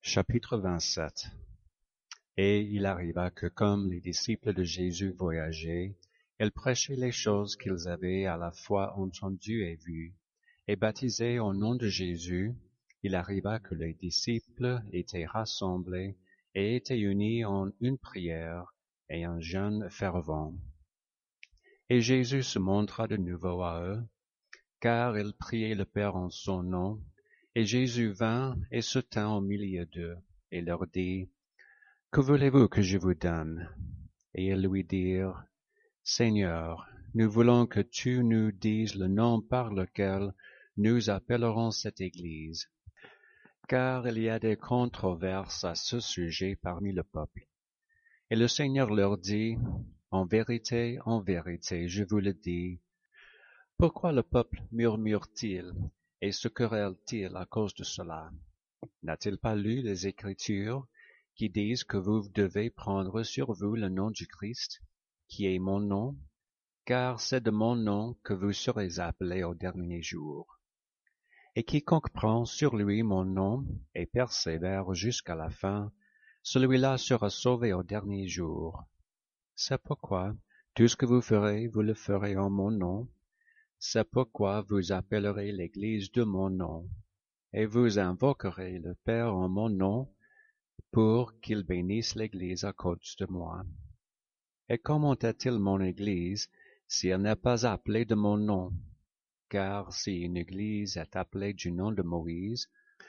Chapitre 27. Et il arriva que comme les disciples de Jésus voyageaient, ils prêchaient les choses qu'ils avaient à la fois entendues et vues, et baptisés au nom de Jésus. Il arriva que les disciples étaient rassemblés et étaient unis en une prière et un jeûne fervent. Et Jésus se montra de nouveau à eux, car ils priaient le Père en son nom. Et Jésus vint et se tint au milieu d'eux, et leur dit, « Que voulez-vous que je vous donne? » Et ils lui dirent, « Seigneur, nous voulons que tu nous dises le nom par lequel nous appellerons cette Église, car il y a des controverses à ce sujet parmi le peuple. » Et le Seigneur leur dit, « en vérité, je vous le dis, pourquoi le peuple murmure-t-il et se querelle-t-il à cause de cela? N'a-t-il pas lu les Écritures qui disent que vous devez prendre sur vous le nom du Christ, qui est mon nom, car c'est de mon nom que vous serez appelés au dernier jour. Et quiconque prend sur lui mon nom et persévère jusqu'à la fin, celui-là sera sauvé au dernier jour. C'est pourquoi tout ce que vous le ferez en mon nom. C'est pourquoi vous appellerez l'Église de mon nom, et vous invoquerez le Père en mon nom, pour qu'il bénisse l'Église à cause de moi. Et comment est-il mon Église, si elle n'est pas appelée de mon nom? Car si une Église est appelée du nom de Moïse,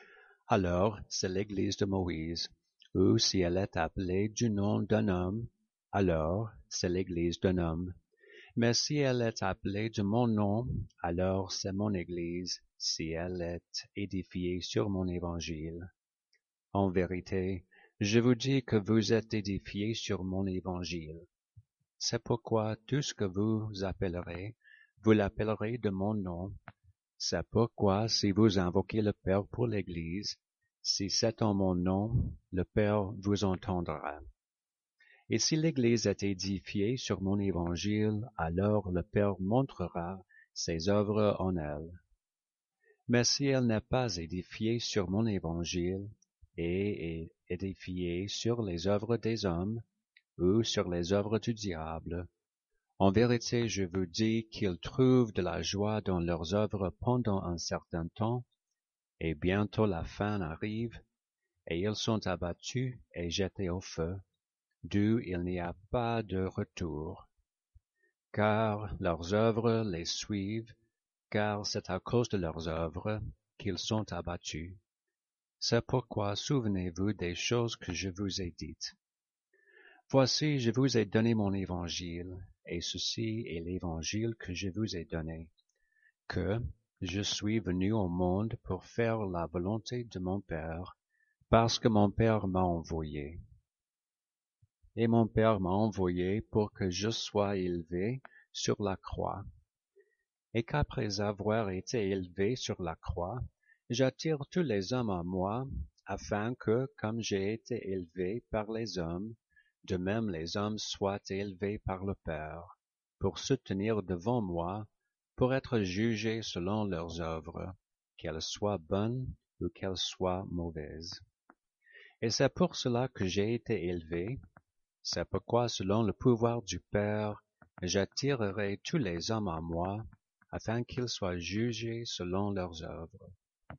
alors c'est l'Église de Moïse, ou si elle est appelée du nom d'un homme, alors c'est l'Église d'un homme. Mais si elle est appelée de mon nom, alors c'est mon Église, si elle est édifiée sur mon Évangile. En vérité, je vous dis que vous êtes édifiés sur mon Évangile. C'est pourquoi tout ce que vous l'appellerez de mon nom. C'est pourquoi si vous invoquez le Père pour l'Église, si c'est en mon nom, le Père vous entendra. Et si l'Église est édifiée sur mon Évangile, alors le Père montrera ses œuvres en elle. Mais si elle n'est pas édifiée sur mon Évangile, et est édifiée sur les œuvres des hommes, ou sur les œuvres du diable, en vérité je vous dis qu'ils trouvent de la joie dans leurs œuvres pendant un certain temps, et bientôt la fin arrive, et ils sont abattus et jetés au feu, d'où il n'y a pas de retour. Car leurs œuvres les suivent, car c'est à cause de leurs œuvres qu'ils sont abattus. C'est pourquoi souvenez-vous des choses que je vous ai dites. Voici, je vous ai donné mon évangile, et ceci est l'évangile que je vous ai donné, que je suis venu au monde pour faire la volonté de mon Père, parce que mon Père m'a envoyé. Et mon Père m'a envoyé pour que je sois élevé sur la croix, et qu'après avoir été élevé sur la croix, j'attire tous les hommes à moi, afin que, comme j'ai été élevé par les hommes, de même les hommes soient élevés par le Père, pour se tenir devant moi, pour être jugés selon leurs œuvres, qu'elles soient bonnes ou qu'elles soient mauvaises. Et c'est pour cela que j'ai été élevé. C'est pourquoi, selon le pouvoir du Père, j'attirerai tous les hommes à moi, afin qu'ils soient jugés selon leurs œuvres.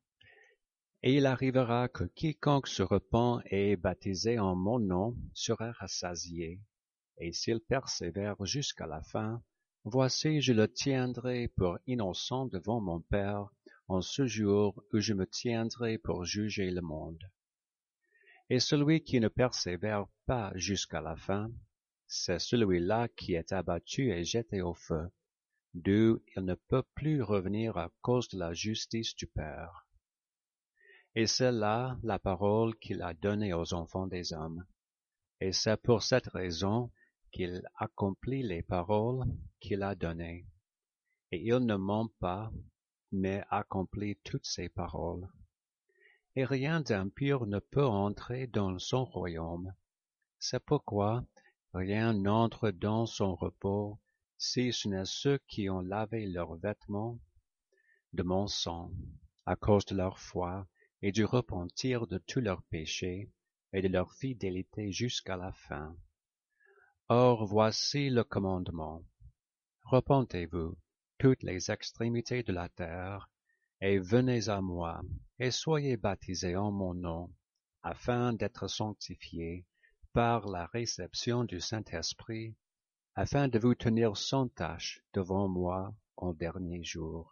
Et il arrivera que quiconque se repent et est baptisé en mon nom sera rassasié, et s'il persévère jusqu'à la fin, voici je le tiendrai pour innocent devant mon Père en ce jour où je me tiendrai pour juger le monde. Et celui qui ne persévère pas jusqu'à la fin, c'est celui-là qui est abattu et jeté au feu, d'où il ne peut plus revenir à cause de la justice du Père. Et c'est là la parole qu'il a donnée aux enfants des hommes. Et c'est pour cette raison qu'il accomplit les paroles qu'il a données. Et il ne ment pas, mais accomplit toutes ses paroles. Et rien d'impur ne peut entrer dans son royaume. C'est pourquoi rien n'entre dans son repos, si ce n'est ceux qui ont lavé leurs vêtements de mon sang, à cause de leur foi, et du repentir de tous leurs péchés et de leur fidélité jusqu'à la fin. Or voici le commandement. Repentez-vous, toutes les extrémités de la terre, et venez à moi, et soyez baptisés en mon nom, afin d'être sanctifiés par la réception du Saint-Esprit, afin de vous tenir sans tache devant moi en dernier jour.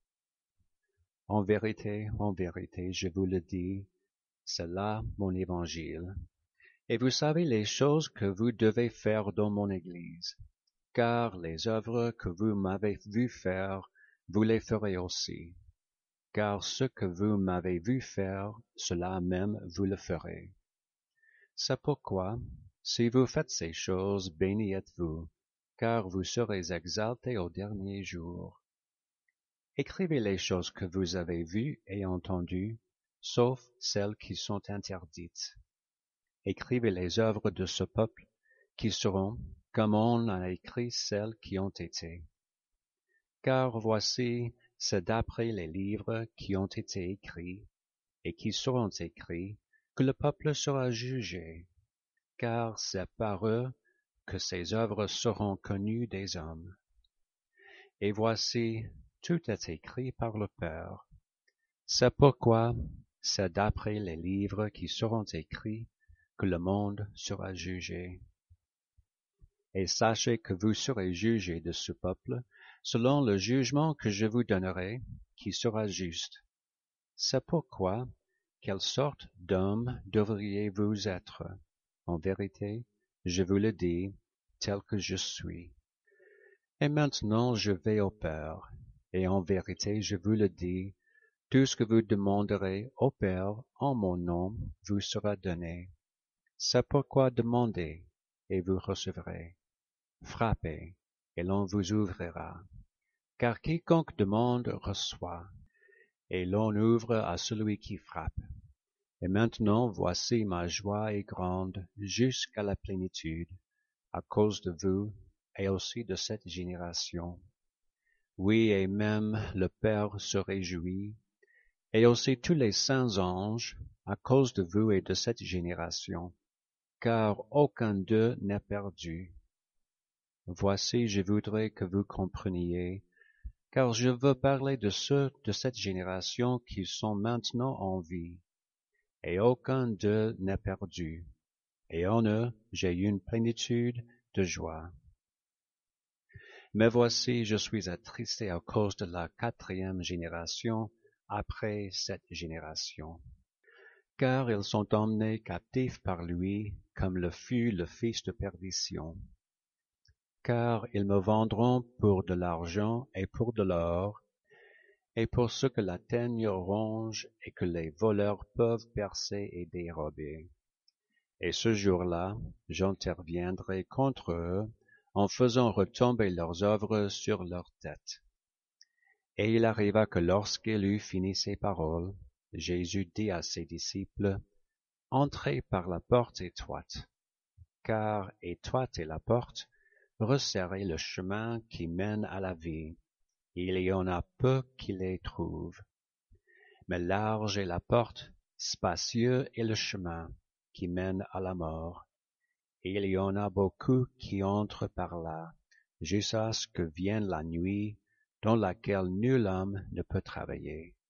En vérité, je vous le dis, c'est là mon évangile. Et vous savez les choses que vous devez faire dans mon Église, car les œuvres que vous m'avez vu faire, vous les ferez aussi. Car ce que vous m'avez vu faire, cela même vous le ferez. C'est pourquoi, si vous faites ces choses, bénis êtes-vous, car vous serez exaltés au dernier jour. Écrivez les choses que vous avez vues et entendues, sauf celles qui sont interdites. Écrivez les œuvres de ce peuple, qui seront, comme on a écrit celles qui ont été. Car voici, c'est d'après les livres qui ont été écrits, et qui seront écrits, que le peuple sera jugé, car c'est par eux que ces œuvres seront connues des hommes. Et voici, tout est écrit par le Père. C'est pourquoi c'est d'après les livres qui seront écrits que le monde sera jugé. Et sachez que vous serez jugés de ce peuple selon le jugement que je vous donnerai, qui sera juste. C'est pourquoi, quelle sorte d'homme devriez-vous être? En vérité, je vous le dis, tel que je suis. Et maintenant je vais au Père, et en vérité je vous le dis, tout ce que vous demanderez au Père en mon nom vous sera donné. C'est pourquoi demandez, et vous recevrez. Frappez, et l'on vous ouvrira. Car quiconque demande reçoit, et l'on ouvre à celui qui frappe. Et maintenant voici ma joie est grande jusqu'à la plénitude, à cause de vous et aussi de cette génération. Oui, et même le Père se réjouit, et aussi tous les saints anges, à cause de vous et de cette génération, car aucun d'eux n'est perdu. Voici, je voudrais que vous compreniez, car je veux parler de ceux de cette génération qui sont maintenant en vie, et aucun d'eux n'est perdu, et en eux j'ai une plénitude de joie. Mais voici, je suis attristé à cause de la 4e génération après cette génération. Car ils sont emmenés captifs par lui, comme le fut le fils de perdition. Car ils me vendront pour de l'argent et pour de l'or, et pour ce que la teigne ronge et que les voleurs peuvent percer et dérober. Et ce jour-là, j'interviendrai contre eux, en faisant retomber leurs œuvres sur leurs têtes. Et il arriva que lorsqu'il eut fini ces paroles, Jésus dit à ses disciples, « Entrez par la porte étroite, car étroite est la porte, resserrez le chemin qui mène à la vie, il y en a peu qui les trouvent. Mais large est la porte, spacieux est le chemin qui mène à la mort, et il y en a beaucoup qui entrent par là, jusqu'à ce que vienne la nuit, dans laquelle nul homme ne peut travailler.